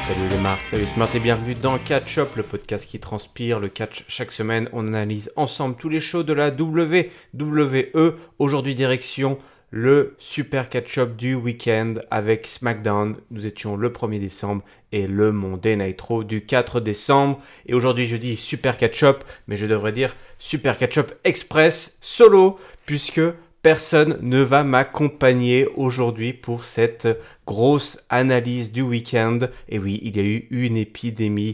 Salut les marques, salut Smart et bienvenue dans Catch Up, le podcast qui transpire le catch chaque semaine. On analyse ensemble tous les shows de la WWE. Aujourd'hui direction le super catch-up du week-end avec SmackDown. Nous étions le 1er décembre et le Monday Night Raw du 4 décembre. Et aujourd'hui je dis super catch-up, mais je devrais dire super catch-up express solo, puisque personne ne va m'accompagner aujourd'hui pour cette grosse analyse du week-end. Et oui, il y a eu une épidémie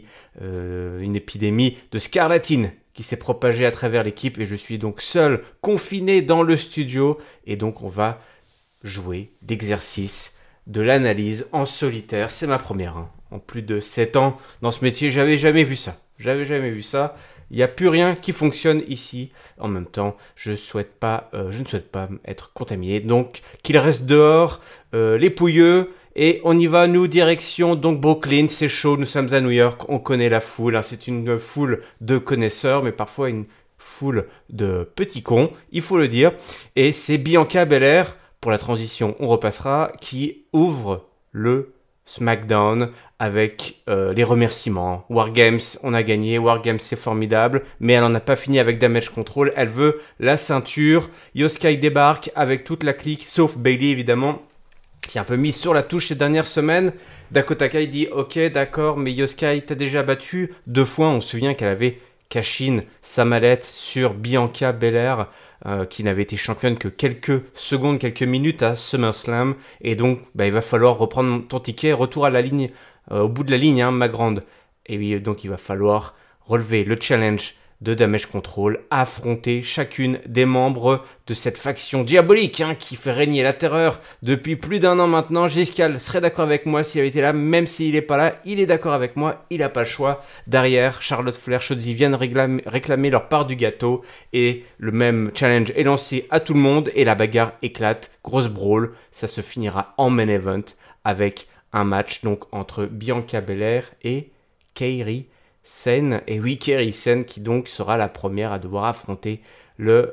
de scarlatine qui s'est propagée à travers l'équipe et je suis donc seul, confiné dans le studio. Et donc on va jouer d'exercice, de l'analyse en solitaire. C'est ma première, en plus de 7 ans dans ce métier, j'avais jamais vu ça. Il n'y a plus rien qui fonctionne ici. En même temps, je ne souhaite pas être contaminé. Donc, qu'il reste dehors, les pouilleux. Et on y va, nous, direction donc Brooklyn. C'est chaud, nous sommes à New York. On connaît la foule. C'est une foule de connaisseurs, mais parfois une foule de petits cons, il faut le dire. Et c'est Bianca Belair, pour la transition, on repassera, qui ouvre le SmackDown avec les remerciements. War Games, on a gagné. War Games, c'est formidable. Mais elle n'en a pas fini avec Damage Control. Elle veut la ceinture. Io Sky débarque avec toute la clique, sauf Bayley évidemment, qui est un peu mise sur la touche ces dernières semaines. Dakota Kai dit « Ok, d'accord, mais Io Sky t'a déjà battu 2 fois. » On se souvient qu'elle avait cash-in sa mallette sur Bianca Belair, qui n'avait été championne que quelques secondes, quelques minutes à SummerSlam. Et donc, il va falloir reprendre ton ticket. Retour à la ligne, au bout de la ligne, ma grande. Et oui, donc il va falloir relever le challenge de Damage Control, affronter chacune des membres de cette faction diabolique qui fait régner la terreur depuis plus d'1 an maintenant. Giscal serait d'accord avec moi s'il avait été là, même s'il n'est pas là, il est d'accord avec moi, il n'a pas le choix. Derrière, Charlotte Flair, Shotzi viennent réclamer leur part du gâteau et le même challenge est lancé à tout le monde et la bagarre éclate, grosse brawl, ça se finira en main event avec un match donc entre Bianca Belair et Kairi Sane, et oui, Kairi Sane qui donc sera la première à devoir affronter le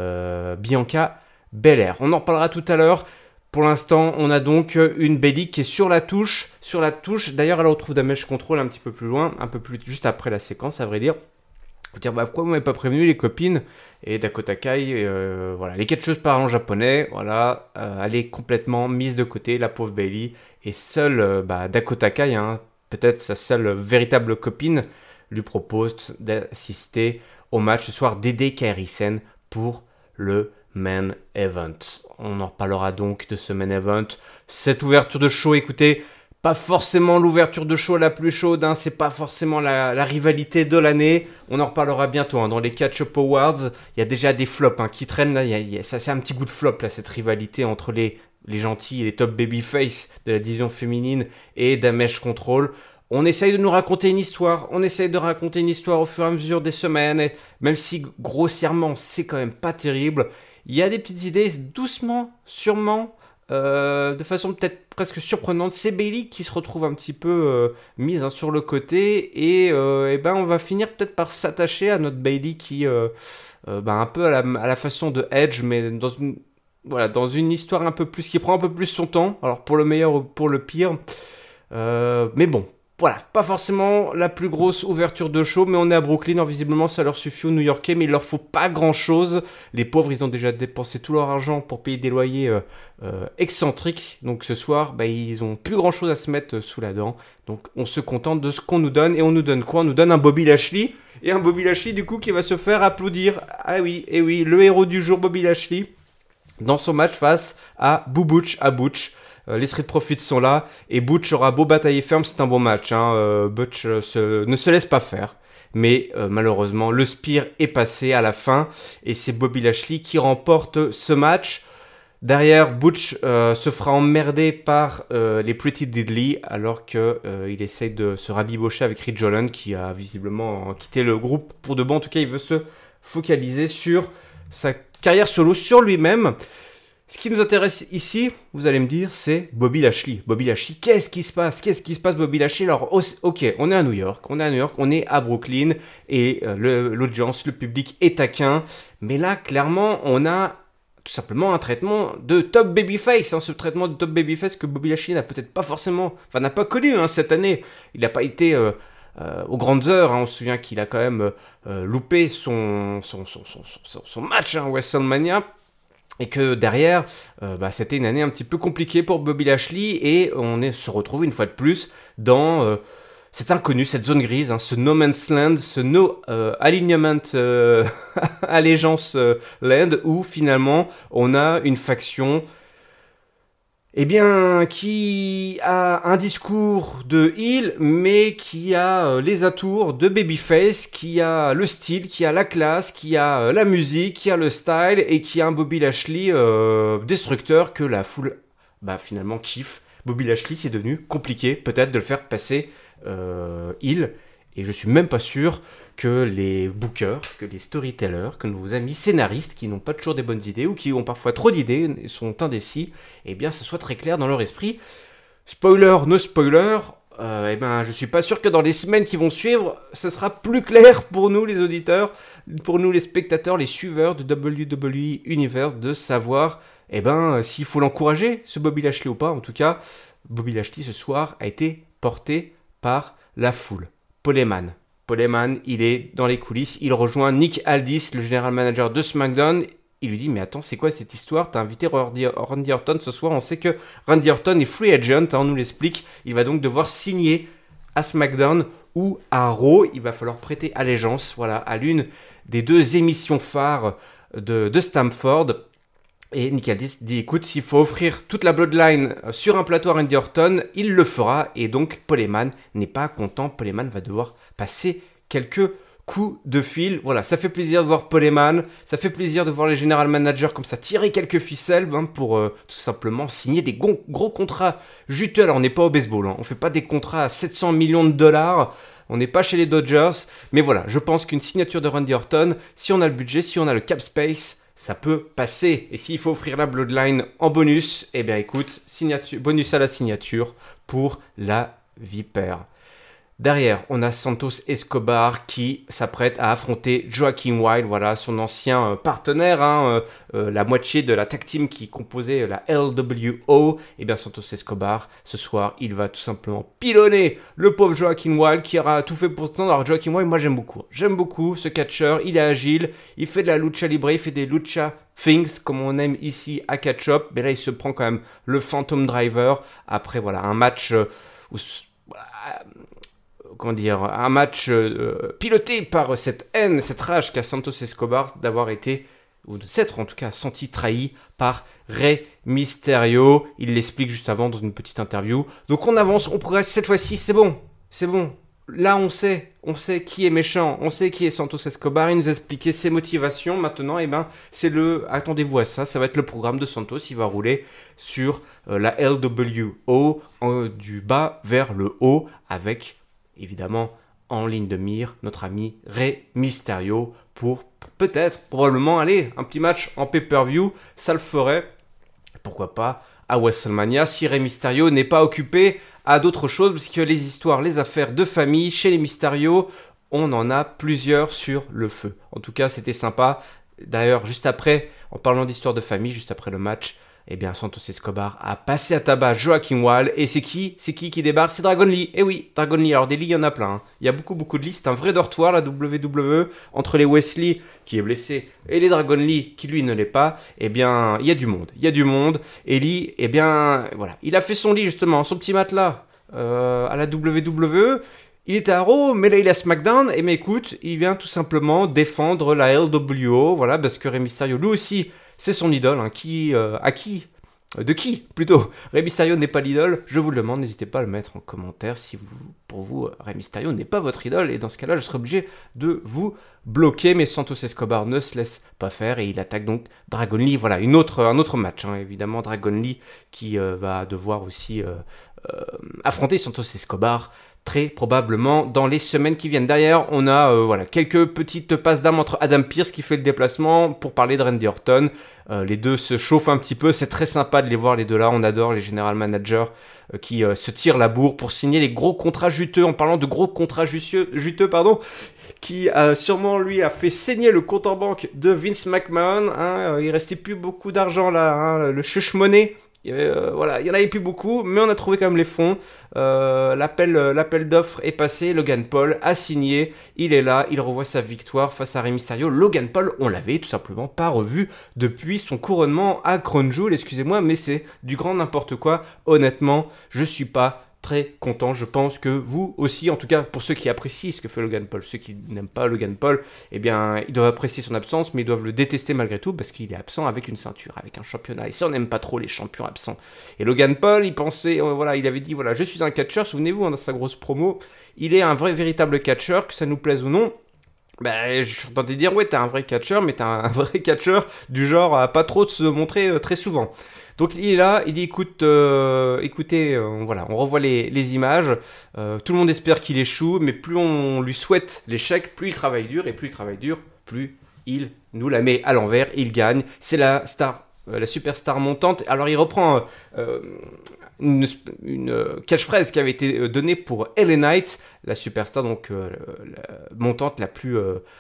Bianca Belair. On en reparlera tout à l'heure. Pour l'instant, on a donc une Bayley qui est sur la touche. D'ailleurs, elle retrouve Damage Control un petit peu plus loin, un peu plus juste après la séquence, à vrai dire. Vous dire, pourquoi vous m'avez pas prévenu les copines? Et Dakota Kai, voilà, les catcheuses parlent en japonais, voilà, elle est complètement mise de côté, la pauvre Bayley, et seule Dakota Kai, peut-être sa seule véritable copine, lui propose d'assister au match ce soir, d'aider Kairi Sane pour le main event. On en reparlera donc de ce main event. Cette ouverture de show, écoutez, pas forcément l'ouverture de show la plus chaude, c'est pas forcément la rivalité de l'année. On en reparlera bientôt. Dans les Catch-Up Awards, il y a déjà des flops qui traînent. Là, ça, c'est un petit goût de flop, là, cette rivalité entre les gentils et les top babyface de la division féminine et Damage Control. On essaye de nous raconter une histoire, au fur et à mesure des semaines, et même si grossièrement c'est quand même pas terrible, il y a des petites idées doucement, sûrement, de façon peut-être presque surprenante. C'est Bayley qui se retrouve un petit peu mise sur le côté, et on va finir peut-être par s'attacher à notre Bayley qui, un peu à la façon de Edge, mais dans une histoire un peu plus, qui prend un peu plus son temps, alors pour le meilleur ou pour le pire, mais bon. Voilà, pas forcément la plus grosse ouverture de show, mais on est à Brooklyn, visiblement ça leur suffit aux New-Yorkais, mais il leur faut pas grand-chose. Les pauvres, ils ont déjà dépensé tout leur argent pour payer des loyers excentriques, donc ce soir, ils ont plus grand-chose à se mettre sous la dent. Donc on se contente de ce qu'on nous donne, et on nous donne quoi? On nous donne un Bobby Lashley, et un Bobby Lashley du coup qui va se faire applaudir. Ah oui, et oui, le héros du jour, Bobby Lashley, dans son match face à Butch. Les Street Profits sont là et Butch aura beau batailler ferme, c'est un bon match. Butch ne se laisse pas faire. Mais malheureusement, le spear est passé à la fin et c'est Bobby Lashley qui remporte ce match. Derrière, Butch se fera emmerder par les Pretty Deadly alors qu'il essaye de se rabibocher avec Ridge Holland qui a visiblement quitté le groupe pour de bon. En tout cas, il veut se focaliser sur sa carrière solo, sur lui-même. Ce qui nous intéresse ici, vous allez me dire, c'est Bobby Lashley. Bobby Lashley, qu'est-ce qui se passe Bobby Lashley? Alors, ok, on est à New York, on est à Brooklyn, et l'audience, le public est taquin. Mais là, clairement, on a tout simplement un traitement de top babyface, ce traitement de top babyface que Bobby Lashley n'a peut-être pas forcément, n'a pas connu cette année. Il n'a pas été aux grandes heures, on se souvient qu'il a quand même loupé son match WrestleMania, et que derrière, c'était une année un petit peu compliquée pour Bobby Lashley, et se retrouve une fois de plus dans cet inconnu, cette zone grise, ce no man's land, ce no alignment allégeance land, où finalement on a une faction qui a un discours de heel, mais qui a les atours de babyface, qui a le style, qui a la classe, qui a la musique, qui a le style, et qui a un Bobby Lashley destructeur que la foule finalement kiffe. Bobby Lashley, c'est devenu compliqué peut-être de le faire passer heel, et je suis même pas sûr que les bookers, que les storytellers, que nos amis scénaristes qui n'ont pas toujours des bonnes idées ou qui ont parfois trop d'idées et sont indécis, ça soit très clair dans leur esprit. Spoiler, no spoiler, je suis pas sûr que dans les semaines qui vont suivre, ce sera plus clair pour nous les auditeurs, pour nous les spectateurs, les suiveurs de WWE Universe, de savoir s'il faut l'encourager, ce Bobby Lashley ou pas. En tout cas, Bobby Lashley ce soir a été porté par la foule. Paul Heyman, il est dans les coulisses, il rejoint Nick Aldis, le général manager de SmackDown. Il lui dit, mais attends, c'est quoi cette histoire? T'as invité Randy Orton ce soir, on sait que Randy Orton est free agent, on nous l'explique. Il va donc devoir signer à SmackDown ou à Raw. Il va falloir prêter allégeance à l'une des deux émissions phares de Stamford. Et Nick Aldis dit, écoute, s'il faut offrir toute la Bloodline sur un plateau à Randy Orton, il le fera. Et donc, Paul Heyman n'est pas content. Paul Heyman va devoir passer quelques coups de fil. Voilà, ça fait plaisir de voir Paul Heyman. Ça fait plaisir de voir les general managers comme ça tirer quelques ficelles pour tout simplement signer des gros contrats juteux. Alors, on n'est pas au baseball. On ne fait pas des contrats à 700 millions de dollars. On n'est pas chez les Dodgers. Mais voilà, je pense qu'une signature de Randy Orton, si on a le budget, si on a le cap space, ça peut passer. Et s'il faut offrir la Bloodline en bonus, écoute, bonus à la signature pour la Vipère. Derrière, on a Santos Escobar qui s'apprête à affronter Joaquin Wilde, son ancien partenaire, la moitié de la tag team qui composait la LWO. Santos Escobar, ce soir, il va tout simplement pilonner le pauvre Joaquin Wilde qui aura tout fait pour ce temps. Alors Joaquin Wilde, moi j'aime beaucoup ce catcheur, il est agile, il fait de la lucha libre, il fait des lucha things comme on aime ici à Catch Up. Mais là, il se prend quand même le Phantom Driver après un match un match piloté par cette haine, cette rage qu'a Santos Escobar d'avoir été, ou de s'être en tout cas senti trahi par Rey Mysterio. Il l'explique juste avant dans une petite interview. Donc on avance, on progresse, cette fois-ci c'est bon. Là on sait qui est méchant, on sait qui est Santos Escobar, il nous a expliqué ses motivations. Maintenant, attendez-vous à ça va être le programme de Santos, il va rouler sur la LWO du bas vers le haut avec évidemment en ligne de mire notre ami Rey Mysterio pour probablement aller un petit match en pay-per-view. Ça le ferait, pourquoi pas, à WrestleMania si Rey Mysterio n'est pas occupé à d'autres choses, parce que les histoires, les affaires de famille chez les Mysterio, on en a plusieurs sur le feu. En tout cas, c'était sympa. D'ailleurs, juste après, en parlant d'histoire de famille, juste après le match, Santos Escobar a passé à tabac Joaquin Wilde. Et c'est qui débarque? C'est Dragon Lee. Eh oui, Dragon Lee. Alors des lits, il y en a plein. Il y a beaucoup de lits. C'est un vrai dortoir, la WWE. Entre les Wesley, qui est blessé, et les Dragon Lee, qui lui ne l'est pas, il y a du monde. Et Lee, il a fait son lit justement, son petit matelas à la WWE. Il était à Raw, mais là il est à SmackDown. Écoute, il vient tout simplement défendre la LWO. Parce que Rey Mysterio, lui aussi, c'est son idole. De qui plutôt? Rey Mysterio n'est pas l'idole. Je vous le demande, n'hésitez pas à le mettre en commentaire si pour vous, Rey Mysterio n'est pas votre idole. Et dans ce cas-là, je serai obligé de vous bloquer. Mais Santos Escobar ne se laisse pas faire et il attaque donc Dragon Lee. Voilà, un autre match. Évidemment, Dragon Lee qui va devoir aussi affronter Santos Escobar très probablement dans les semaines qui viennent. Derrière, on a quelques petites passes d'armes entre Adam Pearce qui fait le déplacement pour parler de Randy Orton. Les deux se chauffent un petit peu, c'est très sympa de les voir les deux là, on adore les general managers qui se tirent la bourre pour signer les gros contrats juteux. En parlant de gros contrats juteux, qui sûrement lui a fait saigner le compte en banque de Vince McMahon. Il restait plus beaucoup d'argent là, le chuch money. Il y en avait plus beaucoup, mais on a trouvé quand même les fonds. L'appel d'offres est passé. Logan Paul a signé. Il est là. Il revoit sa victoire face à Rey Mysterio. Logan Paul, on l'avait tout simplement pas revu depuis son couronnement à Crown Jewel. Excusez-moi, mais c'est du grand n'importe quoi. Honnêtement, je suis pas très content. Je pense que vous aussi, en tout cas pour ceux qui apprécient ce que fait Logan Paul, ceux qui n'aiment pas Logan Paul, eh bien ils doivent apprécier son absence, mais ils doivent le détester malgré tout parce qu'il est absent avec une ceinture, avec un championnat. Et ça, on n'aime pas trop les champions absents. Et Logan Paul, il pensait, il avait dit je suis un catcheur. Souvenez-vous, dans sa grosse promo, il est un véritable catcheur, que ça nous plaise ou non. Je suis tenté de dire t'es un vrai catcheur, mais t'es un vrai catcheur du genre à pas trop se montrer très souvent. Donc il est là, il dit écoutez, on revoit les images, tout le monde espère qu'il échoue, mais plus on lui souhaite l'échec, plus il travaille dur, et plus il travaille dur, plus il nous la met à l'envers, il gagne, c'est la star, la superstar montante. Alors il reprend une catchphrase qui avait été donnée pour LA Knight, la superstar donc la montante la plus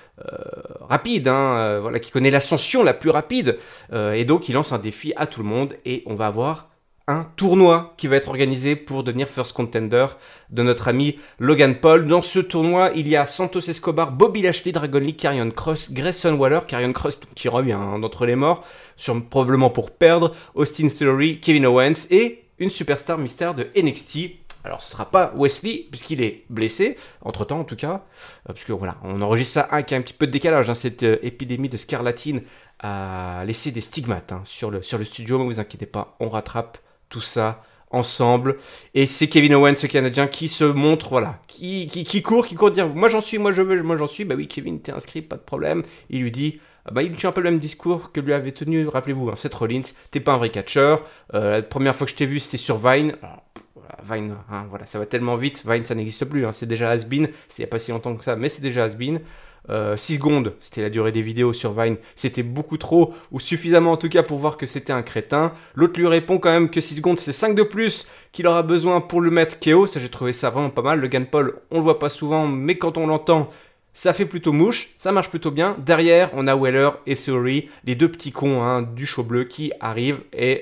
rapide, qui connaît l'ascension la plus rapide, et donc il lance un défi à tout le monde et on va avoir un tournoi qui va être organisé pour devenir first contender de notre ami Logan Paul. Dans ce tournoi, il y a Santos Escobar, Bobby Lashley, Dragon Lee, Karrion Kross, Grayson Waller, Karrion Kross qui revient d'entre les morts, probablement pour perdre, Austin Theory, Kevin Owens et une superstar mystère de NXT. Alors ce sera pas Wesley puisqu'il est blessé, entre temps en tout cas, puisque on enregistre ça avec un petit peu de décalage, cette épidémie de scarlatine a laissé des stigmates sur le studio, mais vous inquiétez pas, on rattrape tout ça ensemble. Et c'est Kevin Owens, ce Canadien, qui se montre, qui court, dire moi j'en suis, moi je veux, moi j'en suis. Bah oui, Kevin, t'es inscrit, pas de problème. Il lui dit, il lui tient un peu le même discours que lui avait tenu, rappelez-vous, Seth Rollins, t'es pas un vrai catcheur. La première fois que je t'ai vu, c'était sur Vine. Alors, Vine, ça va tellement vite. Vine, ça n'existe plus, c'est déjà has-been. C'est il n'y a pas si longtemps que ça, mais c'est déjà has-been. 6 secondes, c'était la durée des vidéos sur Vine, c'était beaucoup trop, ou suffisamment en tout cas pour voir que c'était un crétin. L'autre lui répond quand même que 6 secondes c'est 5 de plus qu'il aura besoin pour le mettre KO. Ça, j'ai trouvé ça vraiment pas mal. Logan Paul, on le voit pas souvent, mais quand on l'entend, ça fait plutôt mouche, ça marche plutôt bien. Derrière, on a Weller et Theory, les deux petits cons du show bleu qui arrivent et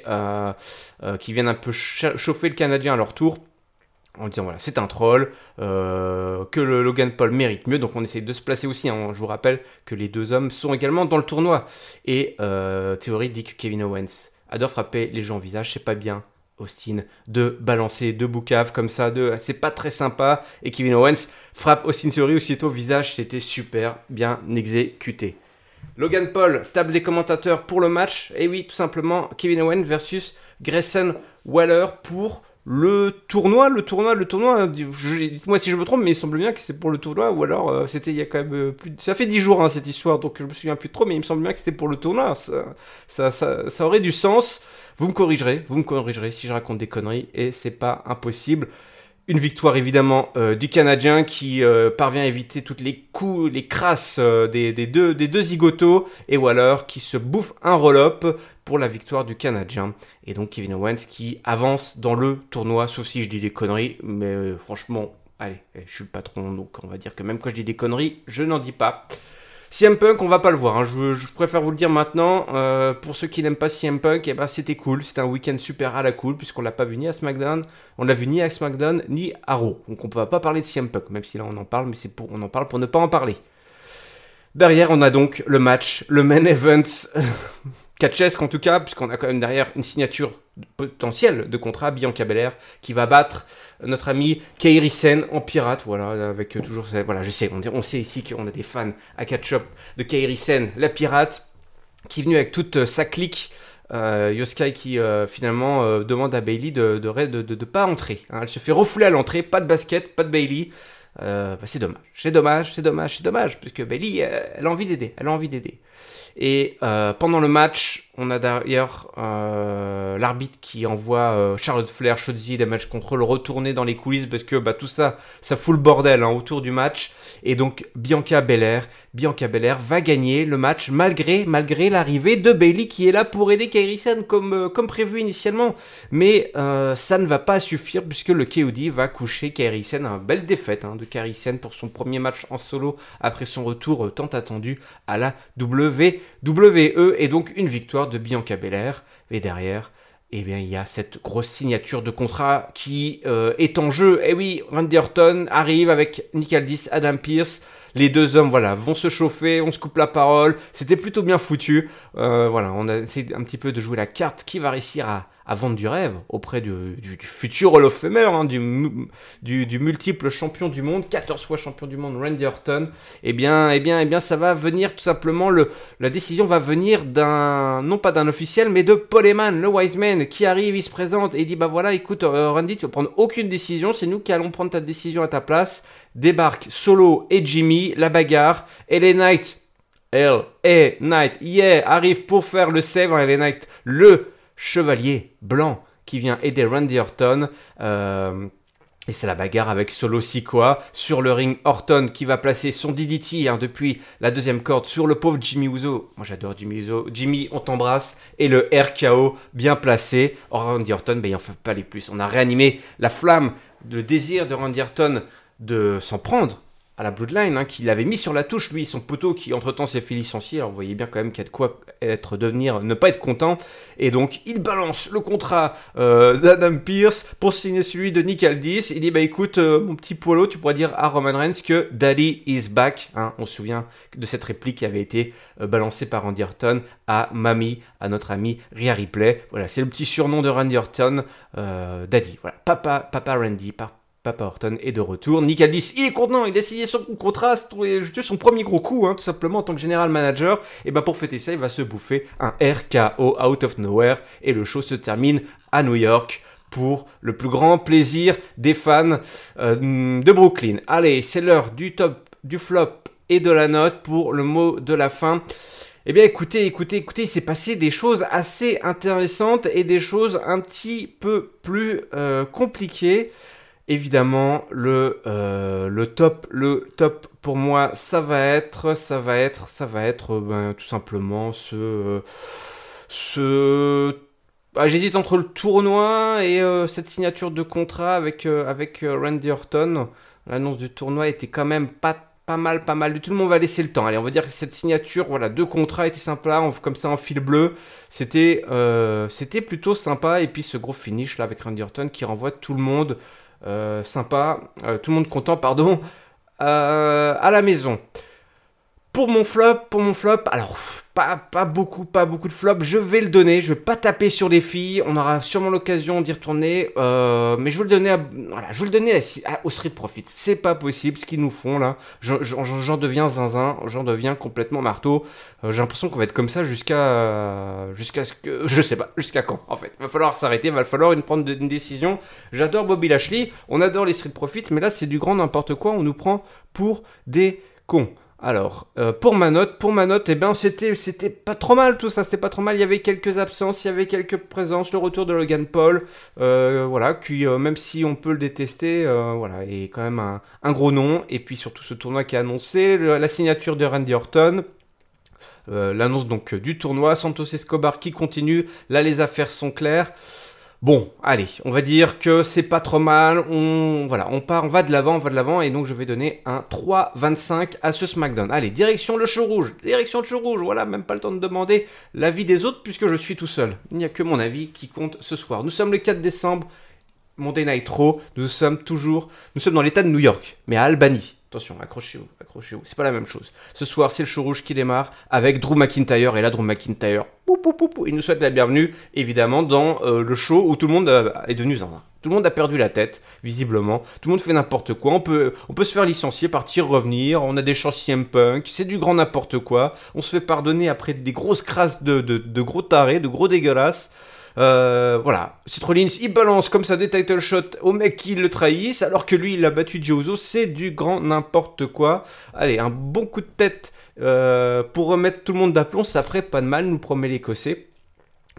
qui viennent un peu chauffer le Canadien à leur tour, en disant c'est un troll, que le Logan Paul mérite mieux. Donc on essaie de se placer aussi, je vous rappelle que les deux hommes sont également dans le tournoi. Et Theory dit que Kevin Owens adore frapper les gens au visage, c'est pas bien Austin de balancer deux boucaves comme ça, c'est pas très sympa. Et Kevin Owens frappe Austin Theory aussitôt au visage, c'était super bien exécuté. Logan Paul, table des commentateurs pour le match, et oui, tout simplement Kevin Owens versus Grayson Waller pour le tournoi, dites-moi si je me trompe, mais il semble bien que c'est pour le tournoi, ou alors c'était il y a quand même ça fait 10 jours cette histoire, donc je me souviens plus trop, mais il me semble bien que c'était pour le tournoi, ça aurait du sens. Vous me corrigerez si je raconte des conneries, et c'est pas impossible. Une victoire évidemment du Canadien qui parvient à éviter toutes les coups, les crasses des deux zigotos, et Waller qui se bouffe un roll-up pour la victoire du Canadien. Et donc Kevin Owens qui avance dans le tournoi, sauf si je dis des conneries, mais franchement, allez, je suis le patron, donc on va dire que même quand je dis des conneries, je n'en dis pas. CM Punk, on va pas le voir, je préfère vous le dire maintenant. Pour ceux qui n'aiment pas CM Punk, c'était cool, c'était un week-end super à la cool, puisqu'on l'a pas vu ni à SmackDown, on l'a vu ni à SmackDown, ni à Raw. Donc on peut pas parler de CM Punk, même si là on en parle, mais on en parle pour ne pas en parler. Derrière, on a donc le match, le main event, catchesque en tout cas, puisqu'on a quand même derrière une signature potentielle de contrat, Bianca Belair, qui va battre notre ami Kairi Sane en pirate, avec toujours, je sais, on sait ici qu'on a des fans à catch-up de Kairi Sane, la pirate, qui est venue avec toute sa clique, Yoskai qui finalement demande à Bayley de pas entrer, elle se fait refouler à l'entrée, pas de basket, pas de Bayley. C'est dommage, parce que Bayley, elle a envie d'aider. Et pendant le match, On a d'ailleurs l'arbitre qui envoie Charlotte Flair, Shotzi, les match control retourner dans les coulisses parce que tout ça fout le bordel autour du match. Et donc Bianca Belair va gagner le match malgré l'arrivée de Bayley qui est là pour aider Kairi Sane comme prévu initialement. Mais ça ne va pas suffire puisque le KOD va coucher Kairi Sane. Une belle défaite de Kairi Sane pour son premier match en solo après son retour tant attendu à la WWE. Et donc une victoire de Bianca Belair. Et derrière, il y a cette grosse signature de contrat qui est en jeu. Et oui, Randy Orton arrive avec Nick Aldis, Adam Pearce. Les deux hommes vont se chauffer, on se coupe la parole. C'était plutôt bien foutu. On a essayé un petit peu de jouer la carte qui va réussir à vendre du rêve auprès du futur Hall of Famer, du multiple champion du monde, 14 fois champion du monde, Randy Orton. Eh bien, ça va venir tout simplement, la décision va venir non pas d'un officiel, mais de Paul Heyman, le wise man, qui arrive, il se présente et il dit, écoute, Randy, tu vas prendre aucune décision, c'est nous qui allons prendre ta décision à ta place. Débarque Solo et Jimmy, la bagarre, LA Knight, arrive pour faire le save, LA Knight, le chevalier blanc qui vient aider Randy Orton. Et c'est la bagarre avec Solo Sikoa sur le ring. Orton qui va placer son DDT depuis la deuxième corde sur le pauvre Jimmy Uso. Moi j'adore Jimmy Uso. Jimmy, on t'embrasse. Et le RKO bien placé. Randy Orton, il en fait pas les plus. On a réanimé la flamme, le désir de Randy Orton de s'en prendre à la Bloodline, qu'il avait mis sur la touche, lui, son poteau qui entre-temps s'est fait licencier. Alors vous voyez bien quand même qu'il y a de quoi ne pas être content. Et donc il balance le contrat d'Adam Pearce pour signer celui de Nick Aldis. Il dit écoute mon petit Polo, tu pourras dire à Roman Reigns que Daddy is back. On se souvient de cette réplique qui avait été balancée par Randy Orton à Mami, à notre ami Rhea Ripley. Voilà, c'est le petit surnom de Randy Orton, Daddy. Voilà, Papa Randy, Papa Orton est de retour. Nick Aldis, il est content, il a signé son contrat, son premier gros coup, tout simplement, en tant que general manager. Et pour fêter ça, il va se bouffer un RKO out of nowhere. Et le show se termine à New York pour le plus grand plaisir des fans de Brooklyn. Allez, c'est l'heure du top, du flop et de la note pour le mot de la fin. Eh bien, écoutez, il s'est passé des choses assez intéressantes et des choses un petit peu plus compliquées. Évidemment, le top pour moi, ça va être tout simplement j'hésite entre le tournoi et cette signature de contrat avec Randy Orton. L'annonce du tournoi était quand même pas mal. Tout le monde va laisser le temps. Allez, on va dire que cette signature, de contrat était sympa, comme ça en fil bleu. C'était plutôt sympa. Et puis ce gros finish là avec Randy Orton qui renvoie tout le monde. Sympa, tout le monde content, à la maison. Pour mon flop, alors pas beaucoup de flop, je vais le donner, je vais pas taper sur les filles, on aura sûrement l'occasion d'y retourner, mais je vais le donner au Street Profits. C'est pas possible ce qu'ils nous font là, j'en deviens zinzin, j'en deviens complètement marteau, j'ai l'impression qu'on va être comme ça jusqu'à ce que, je sais pas, jusqu'à quand en fait. Il va falloir s'arrêter, il va falloir prendre une décision. J'adore Bobby Lashley, on adore les Street Profits, mais là c'est du grand n'importe quoi, on nous prend pour des cons. Alors, pour ma note, c'était pas trop mal tout ça, c'était pas trop mal, il y avait quelques absences, il y avait quelques présences, le retour de Logan Paul, qui, même si on peut le détester, est quand même un gros nom, et puis surtout ce tournoi qui est annoncé, la signature de Randy Orton, l'annonce donc du tournoi, Santos Escobar qui continue, là les affaires sont claires. Bon, allez, on va dire que c'est pas trop mal, on va de l'avant, et donc je vais donner un 3,25 à ce SmackDown. Allez, direction le show rouge, voilà, même pas le temps de demander l'avis des autres, puisque je suis tout seul. Il n'y a que mon avis qui compte ce soir. Nous sommes le 4 décembre, Monday Night Raw, nous sommes dans l'état de New York, mais à Albany. Attention, accrochez-vous, c'est pas la même chose. Ce soir, c'est le show rouge qui démarre avec Drew McIntyre, et là, Drew McIntyre, il nous souhaite la bienvenue, évidemment, dans le show où tout le monde est devenu zinzin. Tout le monde a perdu la tête, visiblement. Tout le monde fait n'importe quoi. On peut se faire licencier, partir, revenir. On a des chants CM Punk. C'est du grand n'importe quoi. On se fait pardonner après des grosses crasses de gros tarés, de gros dégueulasses. Seth Rollins il balance comme ça des title shots au mec qui le trahissent alors que lui il a battu Jey Uso, c'est du grand n'importe quoi. Allez, un bon coup de tête pour remettre tout le monde d'aplomb, ça ferait pas de mal, nous promet l'Écossais.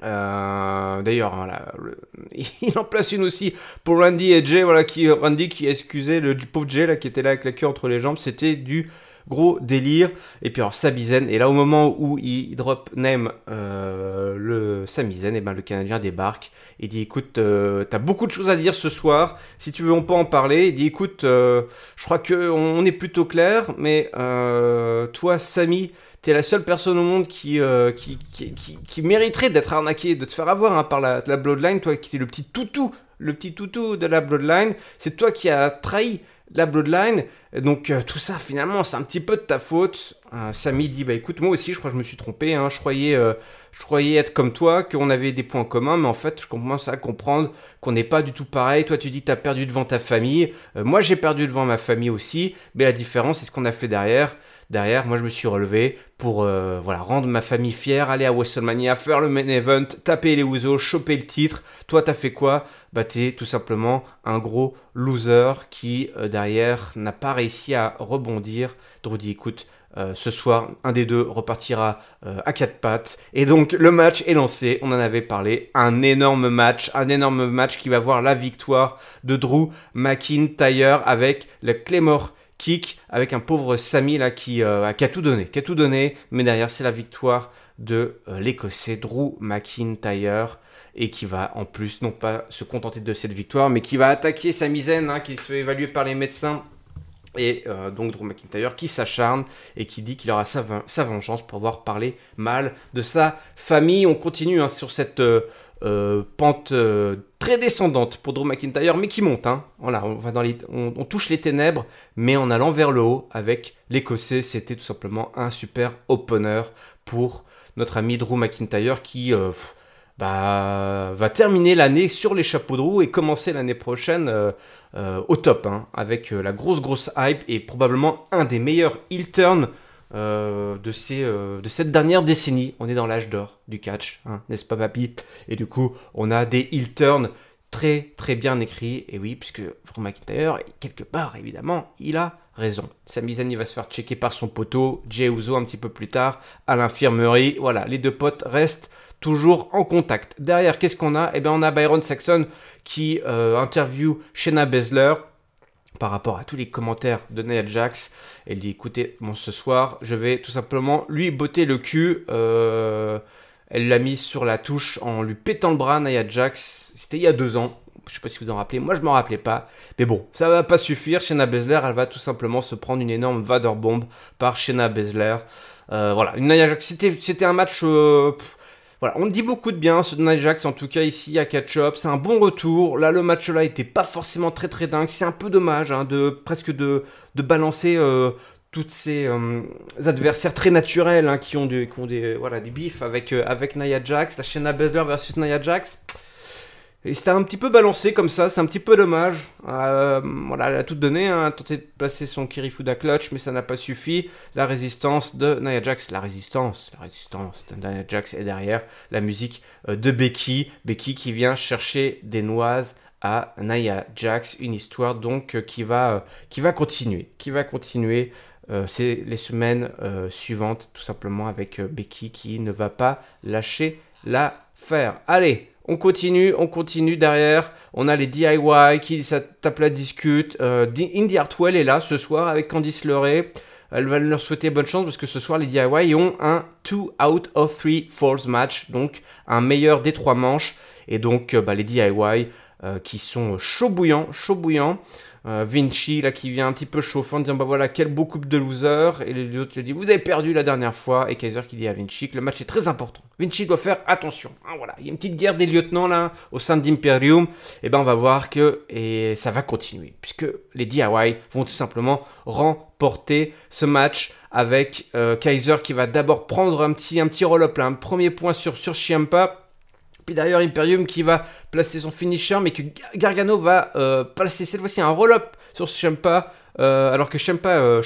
D'ailleurs, voilà, il en place une aussi pour Randy et Jay, voilà, Randy qui a excusé le pauvre Jay là, qui était là avec la queue entre les jambes, c'était du gros délire. Et puis alors Sami Zayn, et là au moment où il drop name le Sami Zayn, et ben le Canadien débarque et dit écoute, t'as beaucoup de choses à dire ce soir, si tu veux on peut en parler. Il dit écoute, je crois que on est plutôt clair, mais toi Sami, t'es la seule personne au monde qui mériterait d'être arnaqué, de te faire avoir par la Bloodline, toi qui es le petit toutou de la Bloodline, c'est toi qui as trahi la Bloodline, donc tout ça finalement c'est un petit peu de ta faute. Sami dit bah écoute, moi aussi je crois que je me suis trompé, je croyais être comme toi, qu'on avait des points communs, mais en fait je commence à comprendre qu'on n'est pas du tout pareil. Toi tu dis que t'as perdu devant ta famille, moi j'ai perdu devant ma famille aussi, mais la différence c'est ce qu'on a fait derrière. Moi, je me suis relevé pour rendre ma famille fière, aller à WrestleMania, faire le main event, taper les Usos, choper le titre. Toi, t'as fait quoi ? Bah, t'es tout simplement un gros loser qui, derrière, n'a pas réussi à rebondir. Drew dit, écoute, ce soir, un des deux repartira à quatre pattes. Et donc, le match est lancé. On en avait parlé. Un énorme match qui va voir la victoire de Drew McIntyre avec le Claymore Kick, avec un pauvre Sami là qui a tout donné, mais derrière c'est la victoire de l'Écossais Drew McIntyre, et qui va en plus non pas se contenter de cette victoire, mais qui va attaquer Sami Zayn, qui se fait évaluer par les médecins, et donc Drew McIntyre qui s'acharne et qui dit qu'il aura sa vengeance pour avoir parlé mal de sa famille. On continue sur cette pente très descendante pour Drew McIntyre, mais qui monte. Voilà, on touche les ténèbres, mais en allant vers le haut avec l'Écossais. C'était tout simplement un super opener pour notre ami Drew McIntyre qui va terminer l'année sur les chapeaux de roue et commencer l'année prochaine au top, avec la grosse hype et probablement un des meilleurs heel turns de cette dernière décennie. On est dans l'âge d'or du catch, n'est-ce pas papy ? Et du coup, on a des heel turns très très bien écrits. Et oui, puisque Drew McIntyre, quelque part, évidemment, il a raison. Sami Zayn, il va se faire checker par son poteau. Jey Uso un petit peu plus tard à l'infirmerie. Voilà, les deux potes restent toujours en contact. Derrière, qu'est-ce qu'on a ? On a Byron Saxton qui interview Shayna Baszler par rapport à tous les commentaires de Nia Jax. Elle dit écoutez, ce soir, je vais tout simplement lui botter le cul. Elle l'a mis sur la touche en lui pétant le bras, Nia Jax. C'était il y a 2 ans. Je ne sais pas si vous en rappelez. Moi, je ne m'en rappelais pas. Mais bon, ça ne va pas suffire. Shayna Baszler, elle va tout simplement se prendre une énorme Vader Bomb par Shayna Baszler. Voilà, une Nia Jax. C'était un match... Voilà, on dit beaucoup de bien ce Nia Jax, en tout cas ici à Catch Up, c'est un bon retour. Là, le match là était pas forcément très très dingue, c'est un peu dommage de balancer toutes ces adversaires très naturels qui ont des bifs avec Nia Jax, la Shayna Baszler versus Nia Jax. Et c'était un petit peu balancé comme ça, c'est un petit peu dommage. Elle a tout donné, elle a tenté de placer son Kirifuda Clutch, mais ça n'a pas suffi. La résistance de Nia Jax, la résistance de Nia Jax est derrière. La musique de Becky qui vient chercher des noises à Nia Jax, une histoire donc qui va continuer. C'est les semaines suivantes, tout simplement, avec Becky qui ne va pas lâcher l'affaire. Allez, on continue derrière. On a les DIY qui ça tape la discute. Indy Hartwell est là ce soir avec Candice LeRae. Elle va leur souhaiter bonne chance parce que ce soir les DIY ont un 2 out of 3 falls match, donc un meilleur des 3 manches. Et donc les DIY qui sont chaud bouillant. Vinci là qui vient un petit peu chauffant en disant voilà quel beau couple de losers, et les autres lui disent vous avez perdu la dernière fois, et Kaiser qui dit à Vinci que le match est très important, Vinci doit faire attention, voilà, il y a une petite guerre des lieutenants là au sein d'Imperium, et on va voir que ça va continuer puisque les DIY vont tout simplement remporter ce match avec Kaiser qui va d'abord prendre un petit roll-up là, un premier point sur Ciampa. Puis d'ailleurs Imperium qui va placer son finisher, mais que Gargano va placer cette fois-ci un roll-up sur Ciampa, alors que Ciampa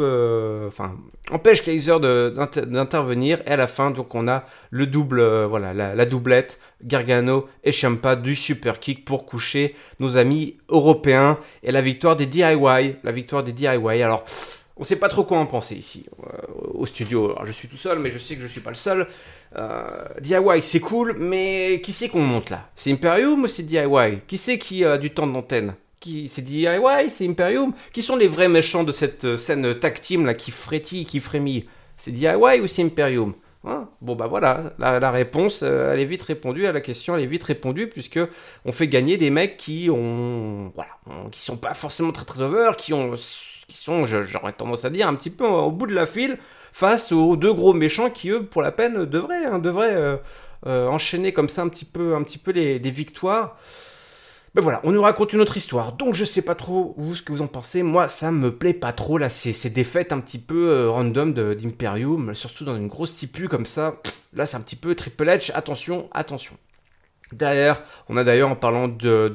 empêche Kaiser d'intervenir. Et à la fin, donc on a le double, la doublette Gargano et Ciampa du super kick pour coucher nos amis européens, et la victoire des DIY. Alors on sait pas trop quoi en penser ici. au studio. Alors, je suis tout seul, mais je sais que je suis pas le seul. DIY, c'est cool, mais qui c'est qu'on monte là? C'est Imperium ou c'est DIY? Qui c'est qui a du temps d'antenne? C'est DIY? C'est Imperium? Qui sont les vrais méchants de cette scène tag team là qui frétille, qui frémille? C'est DIY ou c'est Imperium? Hein, bon bah voilà, la réponse, elle est vite répondue, à la question elle est vite répondue, puisque on fait gagner des mecs qui qui sont pas forcément très très over, qui sont, j'aurais tendance à dire, un petit peu au bout de la file, face aux deux gros méchants qui eux, pour la peine, devraient enchaîner comme ça un petit peu des victoires. Ben voilà, on nous raconte une autre histoire, donc je sais pas trop vous ce que vous en pensez. Moi ça me plaît pas trop là, ces défaites un petit peu random d'Imperium, surtout dans une grosse tipu comme ça. Là c'est un petit peu Triple H, attention. Derrière, on a d'ailleurs, en parlant de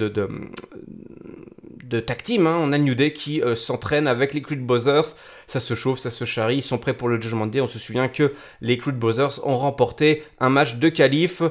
tag team, hein, on a New Day qui s'entraîne avec les Creed Brothers. Ça se chauffe, ça se charrie, ils sont prêts pour le Judgment Day. On se souvient que les Creed Brothers ont remporté un match de qualif.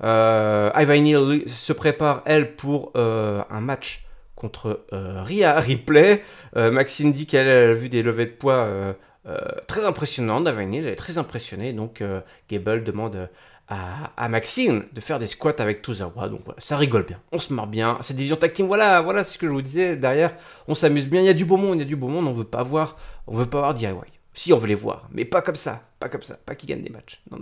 Ivy Neal se prépare, elle, pour un match contre Rhea Ripley. Maxine dit qu'elle a vu des levées de poids très impressionnantes. Ivy Neal, elle est très impressionnée. Donc Gable demande à Maxine de faire des squats avec Tozawa. Donc voilà, ça rigole bien, on se marre bien. Cette division tag team, voilà c'est ce que je vous disais. Derrière, on s'amuse bien. Il y a du beau monde, on veut pas voir DIY. Si, on veut les voir, mais pas comme ça, pas qu'ils gagnent des matchs. Non.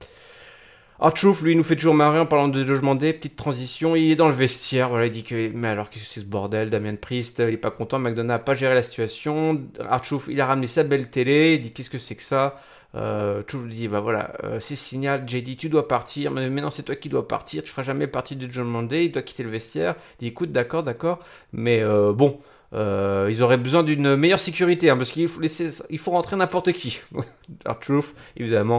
R-Truth, lui, il nous fait toujours marrer en parlant de Judgment Day. Petite transition, il est dans le vestiaire. Voilà, il dit que, mais alors qu'est-ce que c'est ce bordel? Damien Priest, il est pas content. McDonough a pas géré la situation. R-Truth, il a ramené sa belle télé. Il dit qu'est-ce que c'est que ça? Truth dit bah voilà, c'est signal. JD, tu dois partir. Mais non, c'est toi qui dois partir. Tu feras jamais partie du Judgment Day. Il doit quitter le vestiaire. Il dit écoute, d'accord. Mais bon. Ils auraient besoin d'une meilleure sécurité, hein, parce qu'il faut rentrer n'importe qui. R-Truth, évidemment,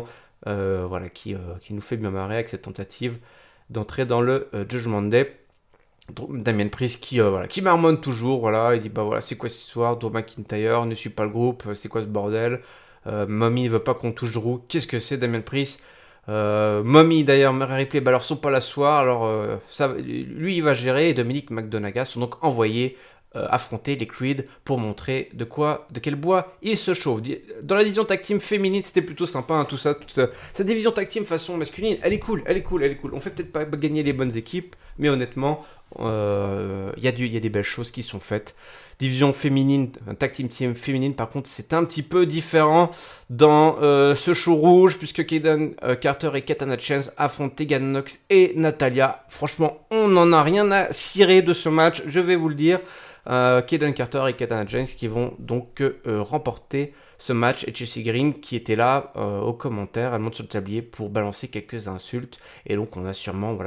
qui nous fait bien marrer avec cette tentative d'entrer dans le Judgment Day. Damien Priest qui marmonne toujours, voilà, il dit bah voilà, c'est quoi cette histoire? Drew McIntyre ne suit pas le groupe, c'est quoi ce bordel? Mommy ne veut pas qu'on touche Drew, qu'est-ce que c'est Damien Priest? Mommy d'ailleurs, Mary Ripley, bah alors sont pas là ce soir, alors lui il va gérer, et Dominic McDonough sont donc envoyés affronter les Creed pour montrer de quel bois ils se chauffent. Dans la division tag team féminine, c'était plutôt sympa, hein, tout ça. Cette division tag team façon masculine, elle est cool. On fait peut-être pas gagner les bonnes équipes, mais honnêtement, il y a des belles choses qui sont faites. Division féminine, tag team féminine, par contre, c'est un petit peu différent dans ce show rouge, puisque Kaden Carter et Katana Chance affrontent Tegan Nox et Natalya. Franchement, on n'en a rien à cirer de ce match, je vais vous le dire. Kaden Carter et Katana Chance qui vont donc remporter ce match, et Chelsea Green qui était là aux commentaires, elle monte sur le tablier pour balancer quelques insultes, et donc on a sûrement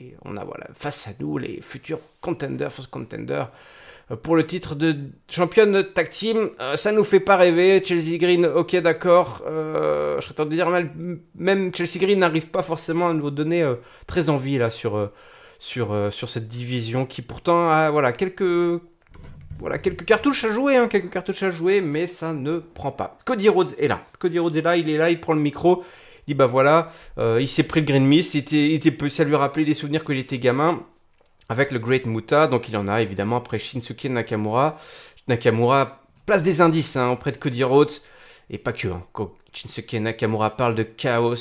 face à nous les futurs contenders, first contenders pour le titre de championne tag team. Ça nous fait pas rêver. Chelsea Green, ok d'accord, je serais tenté de dire même Chelsea Green n'arrive pas forcément à nous donner très envie là sur cette division qui pourtant a quelques cartouches à jouer, mais ça ne prend pas. Cody Rhodes est là, il prend le micro, il dit bah voilà, il s'est pris le Green Mist, ça lui a rappelé des souvenirs quand il était gamin, avec le Great Muta, donc il en a évidemment après Shinsuke Nakamura. Nakamura place des indices auprès de Cody Rhodes, et pas que, quand Shinsuke Nakamura parle de chaos,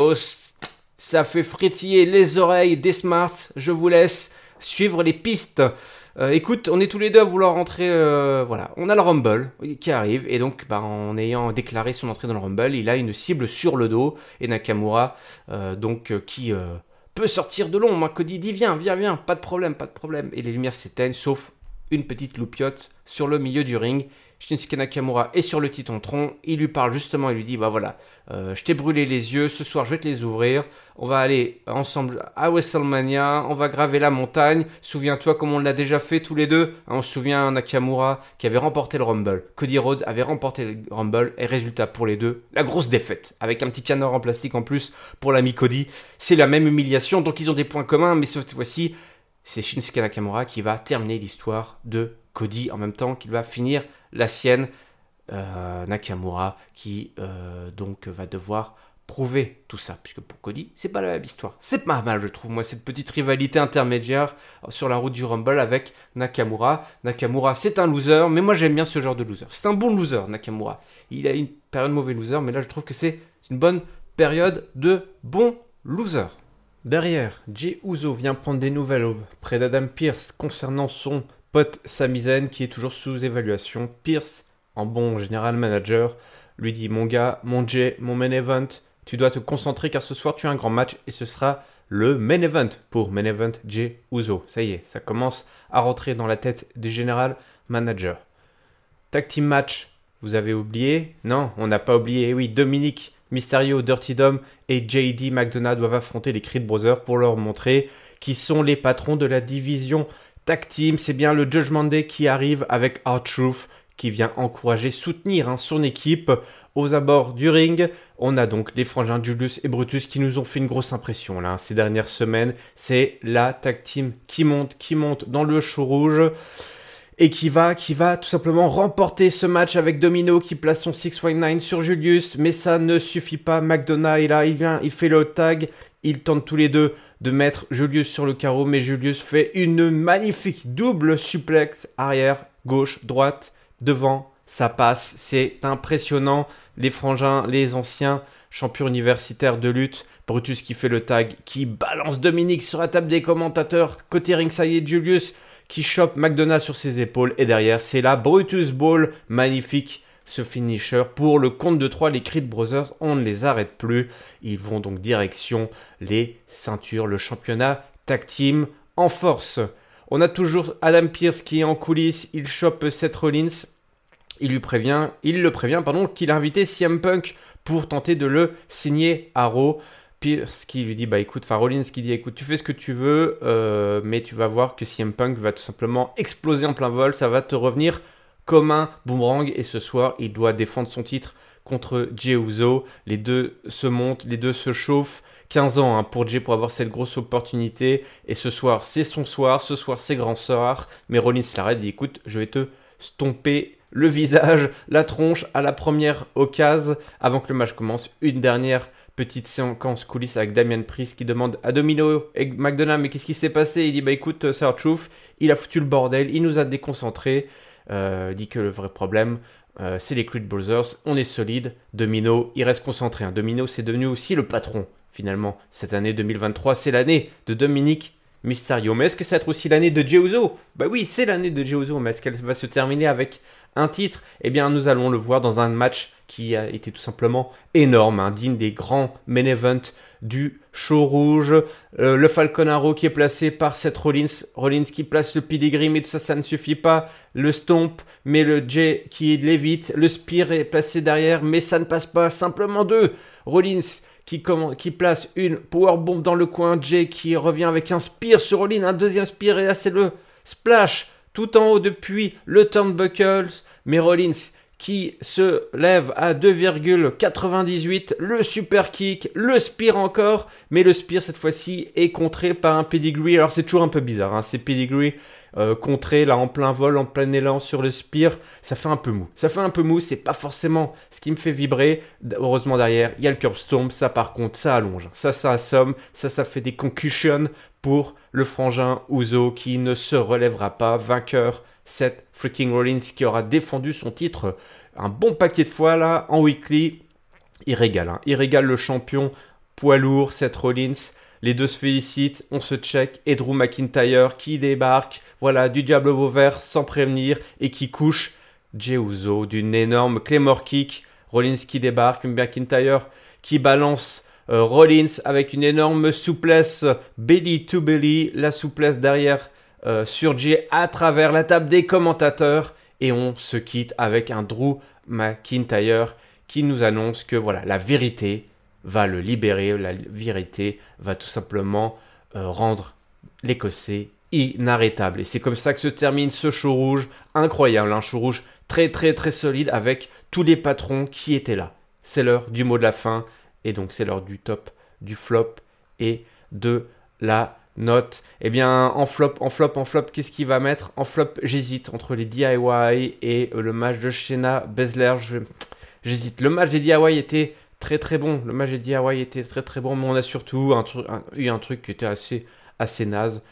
ça fait frétiller les oreilles des Smarts. Je vous laisse suivre les pistes. Écoute, on est tous les deux à vouloir rentrer, on a le Rumble qui arrive, et donc en ayant déclaré son entrée dans le Rumble, il a une cible sur le dos, et Nakamura qui peut sortir de l'ombre. Cody dit viens, pas de problème, et les lumières s'éteignent, sauf une petite loupiote sur le milieu du ring. Shinsuke Nakamura est sur le Titantron, il lui parle justement, il lui dit bah voilà, je t'ai brûlé les yeux, ce soir je vais te les ouvrir, on va aller ensemble à WrestleMania, on va graver la montagne, souviens-toi comme on l'a déjà fait tous les deux, on se souvient Nakamura qui avait remporté le Rumble, Cody Rhodes avait remporté le Rumble, et résultat pour les deux, la grosse défaite, avec un petit canard en plastique en plus pour l'ami Cody, c'est la même humiliation, donc ils ont des points communs, mais cette fois-ci, c'est Shinsuke Nakamura qui va terminer l'histoire de Cody en même temps qu'il va finir la sienne. Nakamura qui va devoir prouver tout ça, puisque pour Cody c'est pas la même histoire. C'est pas mal, je trouve, moi, cette petite rivalité intermédiaire sur la route du Rumble avec Nakamura. C'est un loser, mais moi j'aime bien ce genre de loser. C'est un bon loser, Nakamura. Il a une période mauvais loser, mais là je trouve que c'est une bonne période de bon loser. Derrière, Jey Uso vient prendre des nouvelles auprès d'Adam Pearce concernant son pote Sami Zayn qui est toujours sous évaluation. Pearce, en bon général manager, lui dit mon gars, mon Jey, mon main event, tu dois te concentrer car ce soir tu as un grand match et ce sera le main event pour main event Jey Uso. Ça y est, ça commence à rentrer dans la tête du général manager. Tag team match, vous avez oublié? Non, on n'a pas oublié. Oui, Dominic Mysterio, Dirty Dom et JD McDonagh doivent affronter les Creed Brothers pour leur montrer qui sont les patrons de la division tag team. C'est bien le Judgment Day qui arrive avec R-Truth qui vient encourager, soutenir son équipe aux abords du ring. On a donc les frangins Julius et Brutus qui nous ont fait une grosse impression là, ces dernières semaines. C'est la tag team qui monte dans le show rouge. Et qui va tout simplement remporter ce match avec Domino qui place son 619 sur Julius. Mais ça ne suffit pas. McDonagh est là, il fait le tag. Ils tentent tous les deux de mettre Julius sur le carreau. Mais Julius fait une magnifique double suplex arrière, gauche, droite, devant. Ça passe, c'est impressionnant. Les frangins, les anciens champions universitaires de lutte. Brutus qui fait le tag, qui balance Dominique sur la table des commentateurs. Côté ringside, Julius qui chope McDonagh sur ses épaules. Et derrière, c'est la Brutus Ball. Magnifique ce finisher. Pour le compte de 3, les Creed Brothers, on ne les arrête plus. Ils vont donc direction les ceintures, le championnat tag team en force. On a toujours Adam Pearce qui est en coulisses. Il chope Seth Rollins. Il le prévient qu'il a invité CM Punk pour tenter de le signer à Raw. Pearce qui lui dit Rollins qui dit écoute, tu fais ce que tu veux, mais tu vas voir que CM Punk va tout simplement exploser en plein vol, ça va te revenir comme un boomerang et ce soir il doit défendre son titre contre Jey Uso. Les deux se montent, les deux se chauffent. 15 ans pour Jey pour avoir cette grosse opportunité et ce soir c'est son soir, ce soir c'est grand soir, mais Rollins l'arrête, dit écoute, je vais te stomper le visage, la tronche à la première occasion. Avant que le match commence, une dernière petite séquence coulisses avec Damian Priest qui demande à Domino et McDonagh mais qu'est-ce qui s'est passé. Il dit écoute, c'est R-Truth, il a foutu le bordel, il nous a déconcentrés. Dit que le vrai problème c'est les Creed Brothers, on est solide. Domino, il reste concentré. Domino c'est devenu aussi le patron finalement. Cette année 2023 c'est l'année de Dominic Mysterio. Mais est-ce que ça va être aussi l'année de Jey Uso? Oui, c'est l'année de Jey Uso, mais est-ce qu'elle va se terminer avec un titre? Eh bien, nous allons le voir dans un match qui a été tout simplement énorme, digne des grands main events du show rouge. Le Falcon Arrow qui est placé par Seth Rollins qui place le pedigree, mais tout ça, ça ne suffit pas. Le stomp, mais le Jey qui l'évite. Le spear est placé derrière, mais ça ne passe pas. Simplement deux. Rollins qui place une powerbomb dans le coin. Jey qui revient avec un spear sur Rollins, un deuxième spear, et là c'est le splash tout en haut depuis le turnbuckles. Mais Rollins qui se lève à 2,98, le super kick, le spear encore, mais le spear cette fois-ci est contré par un pedigree. Alors c'est toujours un peu bizarre, ces pedigree contré là en plein vol, en plein élan sur le spear, ça fait un peu mou, c'est pas forcément ce qui me fait vibrer. Heureusement derrière, il y a le curb stomp, ça par contre, ça allonge, ça assomme, ça fait des concussions pour le frangin Uso qui ne se relèvera pas, vainqueur. Seth freaking Rollins qui aura défendu son titre un bon paquet de fois là en weekly. Il régale le champion poids lourd Seth Rollins. Les deux se félicitent, on se check, et Drew McIntyre qui débarque, du diable au vert sans prévenir et qui couche Jey Uso d'une énorme Claymore kick. Rollins qui débarque, McIntyre qui balance Rollins avec une énorme souplesse belly to belly, la souplesse derrière sur Jey à travers la table des commentateurs, et on se quitte avec un Drew McIntyre qui nous annonce que la vérité va le libérer, la vérité va tout simplement rendre l'Écossais inarrêtable. Et c'est comme ça que se termine ce show rouge incroyable, un show rouge très très très solide avec tous les patrons qui étaient là. C'est l'heure du mot de la fin, et donc c'est l'heure du top, du flop et de la note. Eh bien, en flop, qu'est-ce qu'il va mettre? En flop, j'hésite entre les DIY et le match de Shayna Baszler. J'hésite. Le match des DIY était très très bon. Mais on a surtout eu un truc qui était assez naze.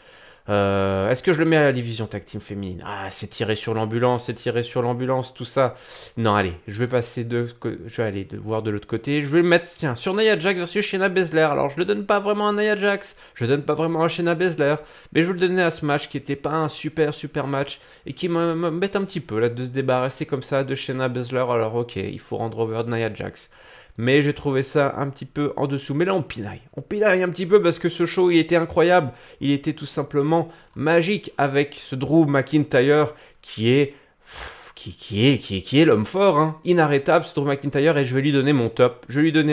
Est-ce que je le mets à la division tag team féminine? Ah, c'est tiré sur l'ambulance, tout ça. Non, allez, je vais aller voir de l'autre côté. Je vais le mettre, tiens, sur Nia Jax versus Shayna Baszler. Alors, je le donne pas vraiment à Nia Jax, je le donne pas vraiment à Shayna Baszler, mais je vais le donner à ce match qui était pas un super match et qui m'embête un petit peu là de se débarrasser comme ça de Shayna Baszler. Alors, ok, il faut rendre over de Nia Jax. Mais j'ai trouvé ça un petit peu en dessous. Mais là, on pinaille. On pinaille un petit peu parce que ce show, il était incroyable. Il était tout simplement magique avec ce Drew McIntyre qui est l'homme fort, hein. Inarrêtable, ce Drew McIntyre. Et je vais lui donner mon top.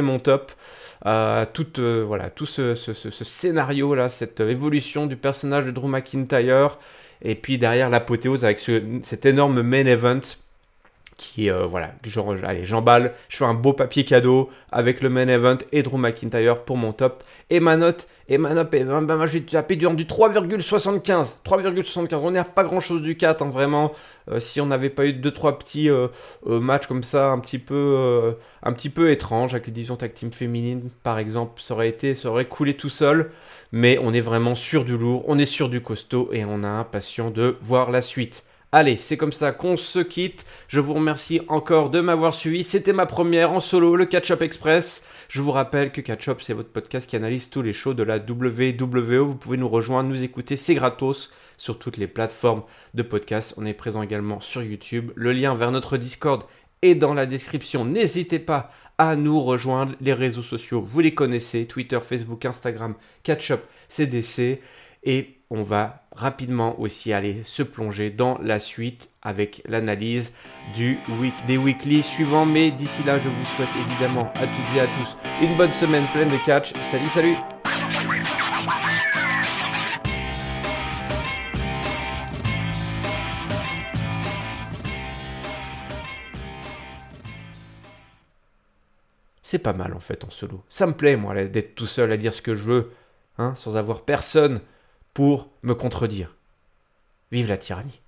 Tout ce scénario-là, cette évolution du personnage de Drew McIntyre. Et puis derrière l'apothéose avec cet énorme main event qui allez, j'emballe, je fais un beau papier cadeau avec le main event et Drew McIntyre pour mon top. Et ma note, je vais taper du 3,75. 3,75. On n'est à pas grand chose du 4, hein, vraiment. Si on n'avait pas eu 2-3 petits matchs comme ça, un petit peu étranges, avec les divisions tag team féminines, par exemple, ça aurait coulé tout seul. Mais on est vraiment sur du lourd, on est sur du costaud et on a impatient de voir la suite. Allez, c'est comme ça qu'on se quitte. Je vous remercie encore de m'avoir suivi. C'était ma première en solo, le Catch Up Express. Je vous rappelle que Catch Up, c'est votre podcast qui analyse tous les shows de la WWE. Vous pouvez nous rejoindre, nous écouter, c'est gratos sur toutes les plateformes de podcast. On est présent également sur YouTube. Le lien vers notre Discord est dans la description. N'hésitez pas à nous rejoindre. Les réseaux sociaux, vous les connaissez. Twitter, Facebook, Instagram, Catch Up, CDC. Et on va rapidement aussi aller se plonger dans la suite avec l'analyse des weekly suivants. Mais d'ici là, je vous souhaite évidemment à toutes et à tous une bonne semaine pleine de catch. Salut! C'est pas mal en fait en solo. Ça me plaît moi d'être tout seul à dire ce que je veux, hein, sans avoir personne pour me contredire. Vive la tyrannie.